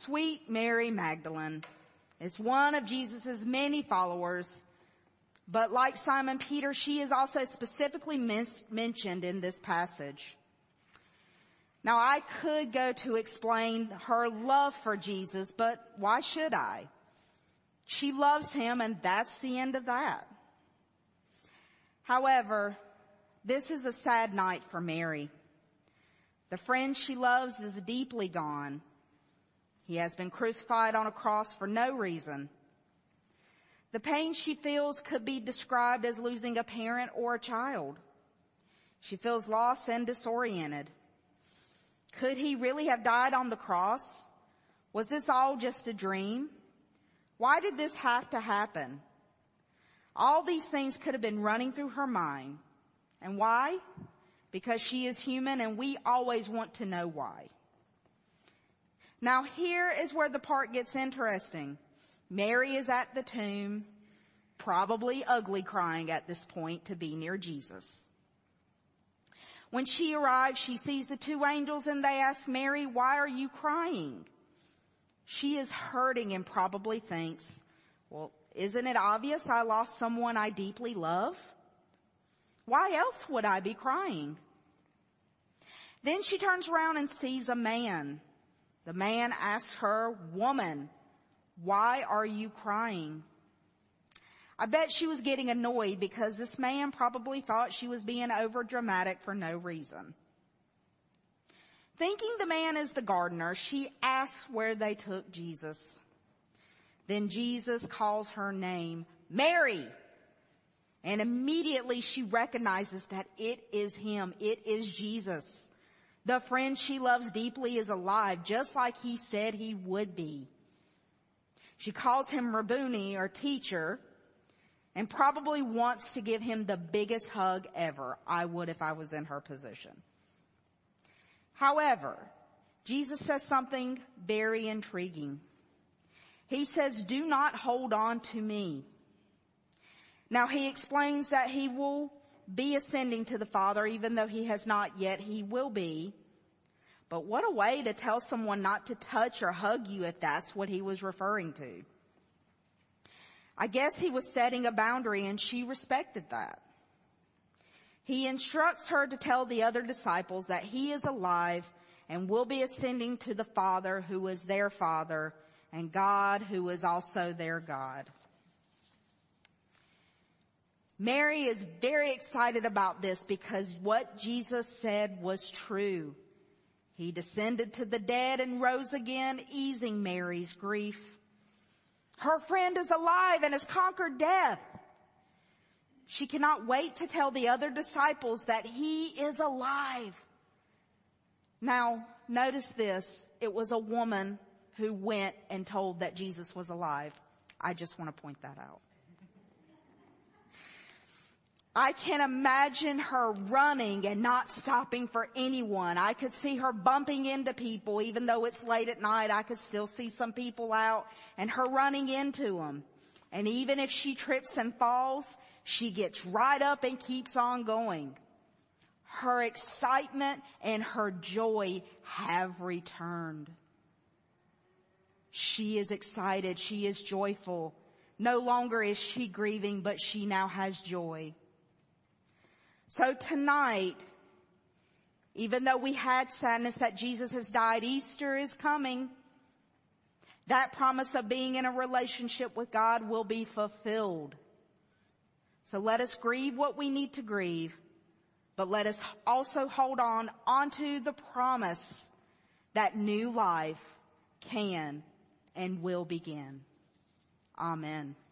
Sweet Mary Magdalene is one of Jesus' many followers, but like Simon Peter, she is also specifically mentioned in this passage. Now, I could go to explain her love for Jesus, but why should I? She loves him, and that's the end of that. However, this is a sad night for Mary. The friend she loves is deeply gone. He has been crucified on a cross for no reason. The pain she feels could be described as losing a parent or a child. She feels lost and disoriented. Could he really have died on the cross? Was this all just a dream? Why did this have to happen? All these things could have been running through her mind. And why? Because she is human, and we always want to know why. Now here is where the part gets interesting. Mary is at the tomb, probably ugly crying at this point to be near Jesus. When she arrives, she sees the two angels and they ask Mary, "Why are you crying?" She is hurting and probably thinks, well, isn't it obvious I lost someone I deeply love? Why else would I be crying? Then she turns around and sees a man. The man asks her, "Woman, why are you crying?" I bet she was getting annoyed because this man probably thought she was being over dramatic for no reason. Thinking the man is the gardener, she asks where they took Jesus. Then Jesus calls her name, Mary. And immediately she recognizes that it is him. It is Jesus. The friend she loves deeply is alive, just like he said he would be. She calls him Rabboni, or teacher, and probably wants to give him the biggest hug ever. I would if I was in her position. However, Jesus says something very intriguing. He says, "Do not hold on to me." Now he explains that he will be ascending to the Father, even though he has not yet, he will be. But what a way to tell someone not to touch or hug you if that's what he was referring to. I guess he was setting a boundary and she respected that. He instructs her to tell the other disciples that he is alive and will be ascending to the Father who is their Father and God who is also their God. Mary is very excited about this because what Jesus said was true. He descended to the dead and rose again, easing Mary's grief. Her friend is alive and has conquered death. She cannot wait to tell the other disciples that he is alive. Now, notice this. It was a woman who went and told that Jesus was alive. I just want to point that out. I can imagine her running and not stopping for anyone. I could see her bumping into people. Even though it's late at night, I could still see some people out and her running into them. And even if she trips and falls, she gets right up and keeps on going. Her excitement and her joy have returned. She is excited. She is joyful. No longer is she grieving, but she now has joy. So tonight, even though we had sadness that Jesus has died, Easter is coming. That promise of being in a relationship with God will be fulfilled. So let us grieve what we need to grieve, but let us also hold on onto the promise that new life can and will begin. Amen.